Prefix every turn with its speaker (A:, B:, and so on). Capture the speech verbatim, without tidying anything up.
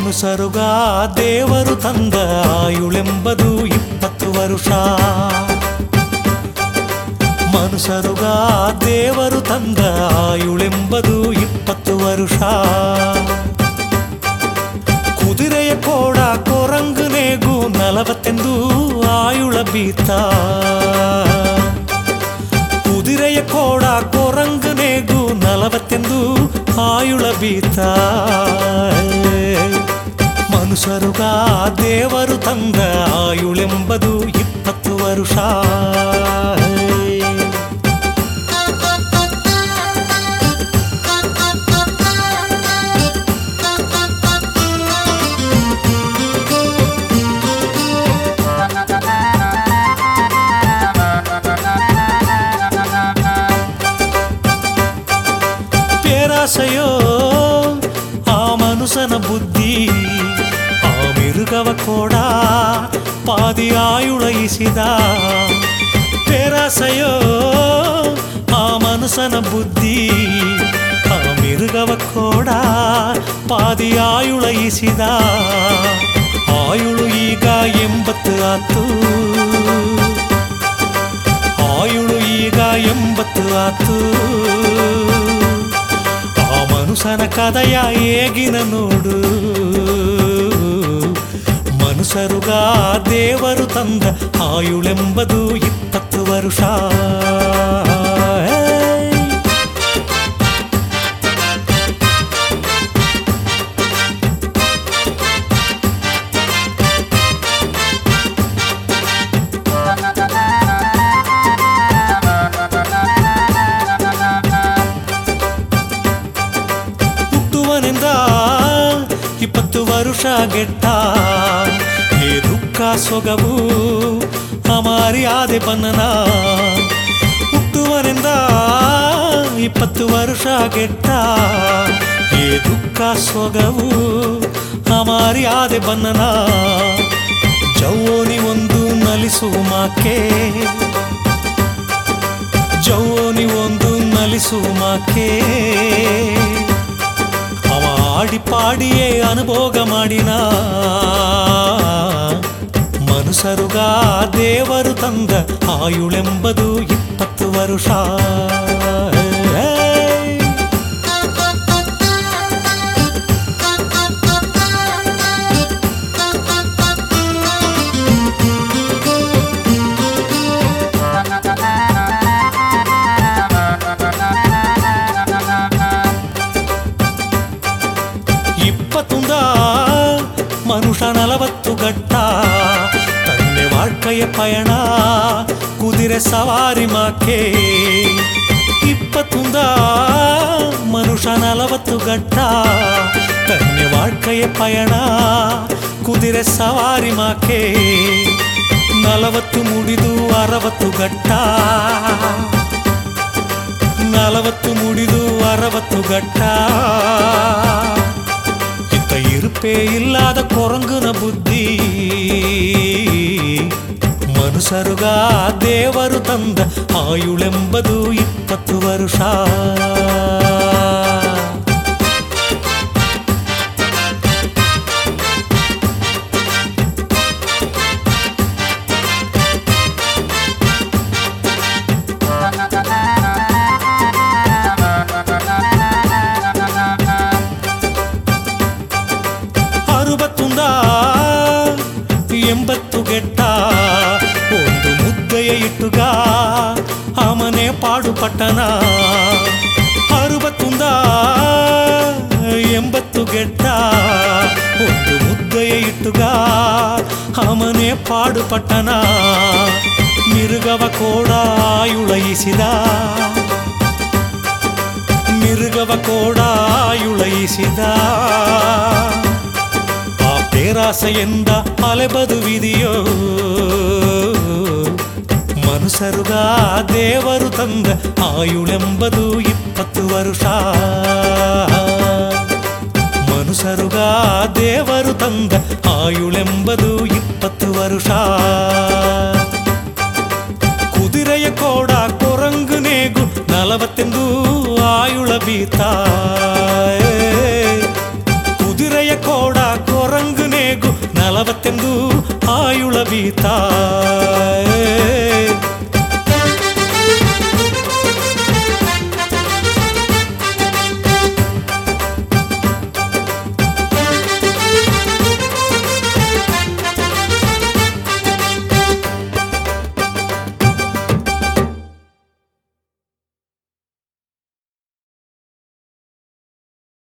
A: ಮನುಷ್ಯರುಗ ದೇವರು ತಂದ ಆಯುಳೆಂಬದು ಇಪ್ಪತ್ತು ವರುಷ. ಮನುಷ್ಯರುಗ ದೇವರು ತಂದ ಆಯುಳೆಂಬದು ಇಪ್ಪತ್ತು ವರುಷ. ಕುದುರೆಯ ಕೋಡ ಕೊರಂಗನೇಗೂ ನಲವತ್ತೆಂದು ಆಯುಳ ಬೀತ. ಕುದುರೆಯ ಕೋಡ ಕೊರಂಗನೇಗೂ ನಲವತ್ತೆಂದು ಆಯುಳ ಬೀತ. ಮನುಷ್ಯರುಗ ದೇವರು ತಂದ ಆಯುಳೆಂಬದು ಇಪ್ಪತ್ತು ವರುಷ. ಪೇರಾಸೆಯೋ ಆ ಮನುಷ್ಯನ ಬುದ್ಧಿ, ಆ ಮಿರುಗವ ಕೋಡ ಪಾದಿ ಆಯುಳಯಿಸಿದ. ಪೇರಾಸೆಯೋ ಆ ಮನುಷ್ಯನ ಬುದ್ಧಿ, ಆ ಮಿರುಗವ ಕೋಡ ಪಾದಿ ಆಯುಳಯಿಸಿದ. ಆಯುಳು ಈಗ ಎಂಬತ್ತು ಆತು, ಆಯುಳು ಈಗ ಎಂಬತ್ತು ಆತು. ಮನುಷ್ಯನ ಕದಯ ಹೇಗಿನ ನೋಡು. ಮನುಷ್ಯರುಗ ದೇವರು ತಂದ ಆಯುಳೆಂಬದು ಇಪ್ಪತ್ತು ವರುಷ. ಇಪ್ಪತ್ತು ವರುಷ ಗೆಟ್ಟ ಹೇ ದುಃಖ ಸೊಗವು ಅಮಾರಿಯಾದೆ ಬನ್ನನ. ಹುಟ್ಟುವನೆಂದ ಇಪ್ಪತ್ತು ವರುಷ ಗೆಟ್ಟ ಹೇ ದುಃಖ ಸೊಗವು ಅಮಾರಿಯಾದೆ ಬನ್ನನ. ಜೌವನಿ ಒಂದು ನಲಿಸುವ ಮಾಕೆ, ಜೌವನಿ ಒಂದು ನಲಿಸುವ ಮಾಕೆ. ಆಡಿ ಪಾಡಿಯೇ ಅನುಭೋಗ ಮಾಡಿನ. ಮನುಷ್ಯರುಗ ದೇವರು ತಂದ ಆಯುಳೆಂಬದು ಇಪ್ಪತ್ತು ವರುಷ. ಇಪ್ಪತ್ತೊಂದ ಮನುಷ್ಯ ನಲವತ್ತು ಗಟ್ಟ ತನ್ನೆ ವಾಳ್ಕೆಯ ಪಯಣ ಕುದುರೆ ಸವಾರಿ ಮಾಕೆ. ಇಪ್ಪತ್ತೊಂದ ಮನುಷ್ಯ ನಲವತ್ತು ಗಟ್ಟ ತನ್ನೆ ವಾಳ್ಕೆಯ ಪಯಣ ಕುದುರೆ ಸವಾರಿ ಮಾಕೆ. ನಲವತ್ತು ಮುಡಿದು ಅರವತ್ತು ಗಟ್ಟ, ನಲವತ್ತು ಮುಡಿದು ಅರವತ್ತು ಗಟ್ಟ. ಇರುಪೇ ಇಲ್ಲದ ಕೊರಂಗನ ಬುದ್ಧಿ. ಮನುಷ್ಯರುಗ ದೇವರು ತಂದ ಆಯುಳೆಂಬದು ಇಪ್ಪತ್ತು ವರುಷ. ಅರುವತ್ತೊಂದ ಎಂಬತ್ತು ಗೆಟ್ಟ ಒಂದು ಮುದ್ದೆಯ ಇಟ್ಟುಗ ಆಮನೆ ಪಾಡು ಪಟ್ಟಣ. ಅರುವತ್ತೊಂದ ಎಂಬತ್ತು ಗೆಟ್ಟ ಒಂದು ಮುದ್ದೆಯ ಇಟ್ಟುಗ ಆಮನೆ ಪಾಡು ಪಟ್ಟಣ. ಮಿರುಗವ ಕೋಡ ಆಯುಳಯಿಸಿದ, ಮಿರುಗವ ಕೋಡ ಆಯುಳಯಿಸಿದ. ಪೇರಾಸೆಯಿಂದ ಅಲೆಬದುವಿದೆಯೋ. ಮನುಷ್ಯರುಗ ದೇವರು ತಂದ ಆಯುಳೆಂಬದು ಇಪ್ಪತ್ತು ವರುಷ. ಮನುಷ್ಯರುಗ ದೇವರು ತಂದ ಆಯುಳೆಂಬದು ಇಪ್ಪತ್ತು ವರುಷ. ಕುದುರೆಯ ಕೋಡ ಕೊರಂಗನೇಗೂ ನಲವತ್ತೆಂದು ಆಯುಳ ಬೀತ. ಕುದುರೆಯ ಕೋಡ ಕೊರ ತಾಯಿ